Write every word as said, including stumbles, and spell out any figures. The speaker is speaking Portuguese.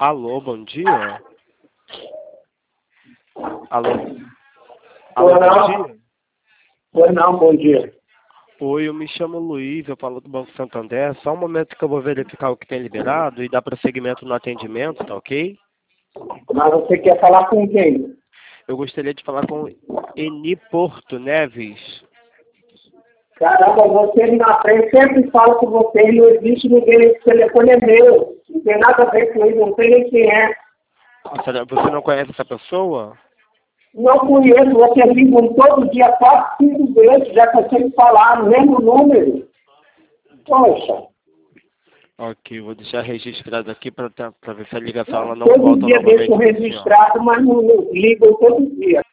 Alô, bom dia. Alô. Alô, Oi, bom não. dia. Oi, não, bom dia. Oi, eu me chamo Luiz, eu falo do Banco Santander. Só um momento que eu vou verificar o que tem liberado e dar prosseguimento no atendimento, tá ok? Mas você quer falar com quem? Eu gostaria de falar com Eni Porto Neves. Caramba, você na frente sempre fala com você e não existe ninguém, esse telefone é meu. Não tem nada a ver com isso, não sei nem quem é. Você você não conhece essa pessoa? Não conheço, você liga todo dia quatro, cinco vezes, já cansei de falar, mesmo número. Poxa, Ok, vou deixar registrado aqui para ver se a ligação ela não todo volta dia deixo novamente para a senhora. registrado, mas não, não ligam todo dia.